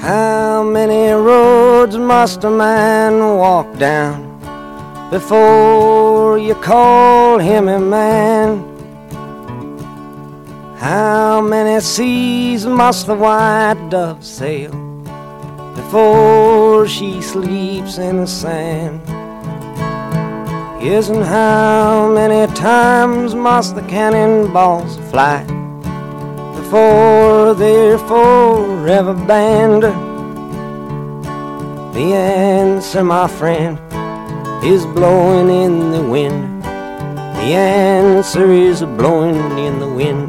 How many roads must a man walk down before you call him a man? How many seas must the white dove sail before she sleeps in the sand? Yes, and how many times must the cannonballs fly before they're forever banned? The answer, my friend, is blowing in the wind. The answer is blowing in the wind.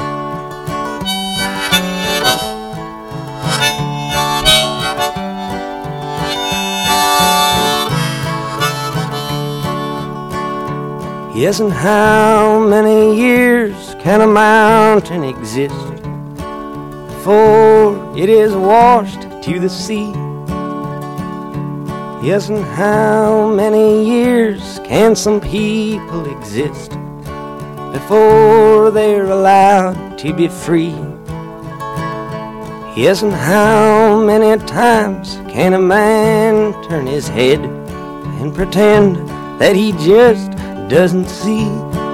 Yes, and how many years can a mountain exist before it is washed to the sea? Yes, and how many years can some people exist before they're allowed to be free? Yes, and how many times can a man turn his head and pretend that he just doesn't see?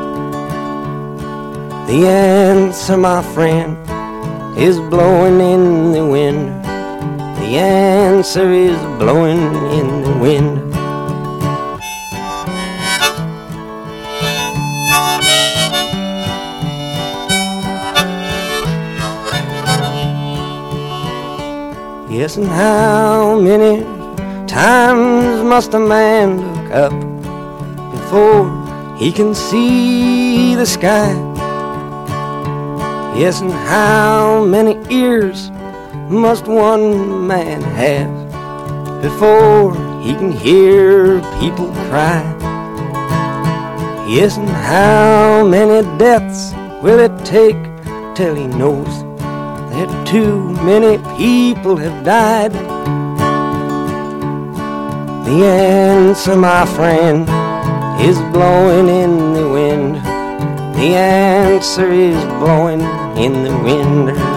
The answer, my friend, is blowing in the wind. The answer is blowing in the wind. Yes, and how many times must a man look up before he can see the sky? Yes, and how many ears must one man have before he can hear people cry? Yes, and how many deaths will it take till he knows that too many people have died? The answer, my friend, is blowing in the wind. The answer is blowing in the wind.